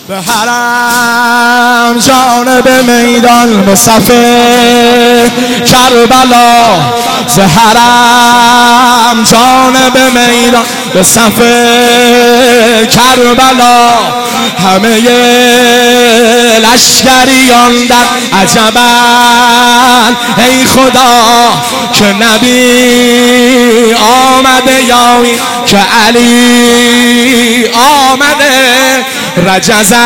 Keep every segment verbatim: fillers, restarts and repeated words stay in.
به حرم جانب میدان مصطفی کربلا، ز حرم جانب میدان مصطفی کربلا، همه لشکریان در عجبن ای خدا که نبی آمده یاوی که علی آمده، رجزک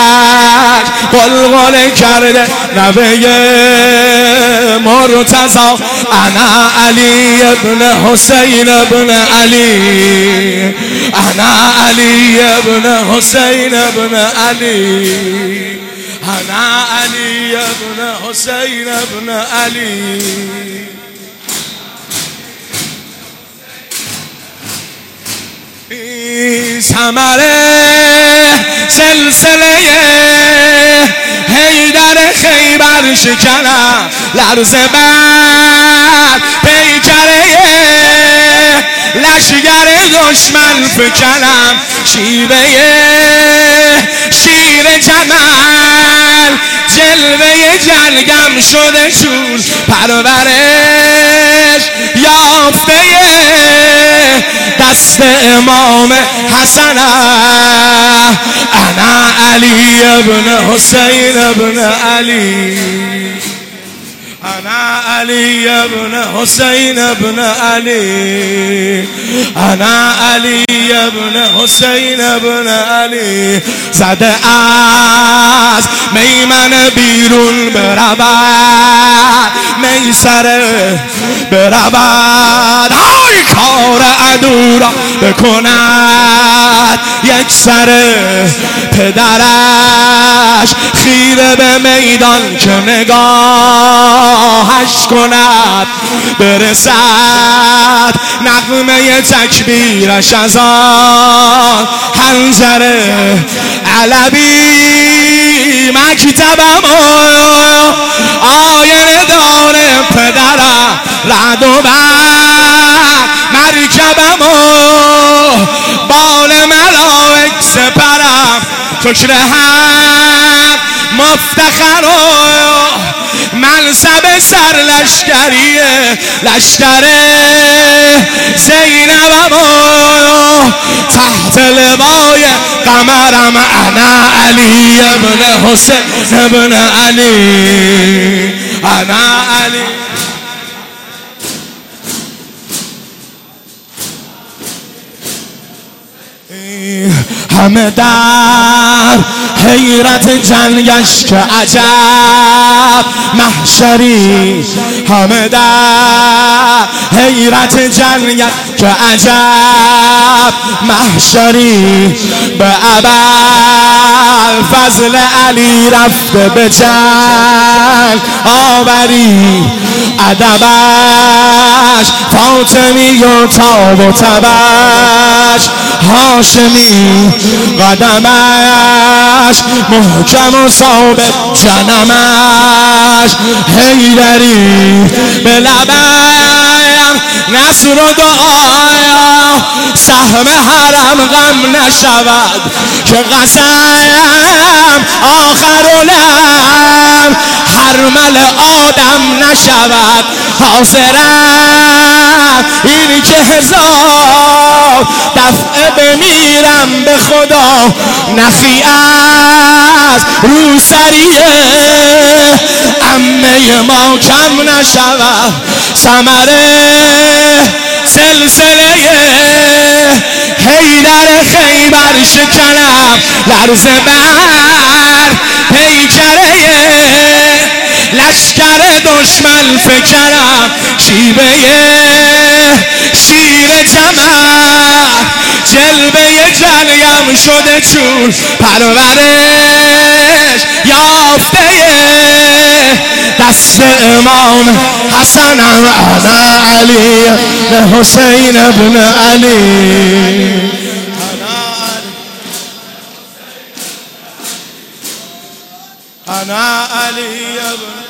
قلقل کرده نوه مرتضا، انا علی ابن حسین ابن علی، انا علی ابن حسین ابن علی، انا علی ابن حسین ابن علی. ثمره سلسله حیدر خیبر شکنم، لرز بر پیکره لشگر دشمن فکنم، شیوه شیر جمل جلوه جلگم شده چون پرورش یافته دست امام حسن، انا علی ابن حسین ابن علی، انا علی ابن حسین ابن علی، انا علی ابن حسین ابن علی. زده از میمن بیرون برود، میسره برود، آی کار عدو را بکند یک سر، پدرش خیره به میدان که نگاهش کند، برسد نغمه تکبیرش از آن حنجره، علوی مکتبم آینه داره پدرم، رد و برق مرکبم بال ملائک سپرم، فکر حق مفتخر منصب سر لشکری لشکر زینبم تحت لوای قمرم، انا علی ابن حسین ابن علی، انا علی. همه در حیرت جنگش که عجب محشری، همه در حیرت جنگش که عجب محشری، به ابوالفضل علی رفته به جنگ آوری، ادبش فاطمی و تاب و تبش هاشمی، قدمش محکم و ثابت جنمش حیدری، به لبم نصر و دعایا سهم حرم غم نشود، که قسم آخر و لم حرمل آدم نشود، حاضرم این که هزار دفعه بمیرم به خدا، نخی از روسریه عمه ما کم نشود، ثمره سلسله حیدر خیبر شکنم، لرز بر پیکره لشکر دشمن فکرم، شیوه شیر جمل جلوه جلیم شده چون پرورش یافته دست امام حسنم، انا علی حسین ابن علی، انا علی ابن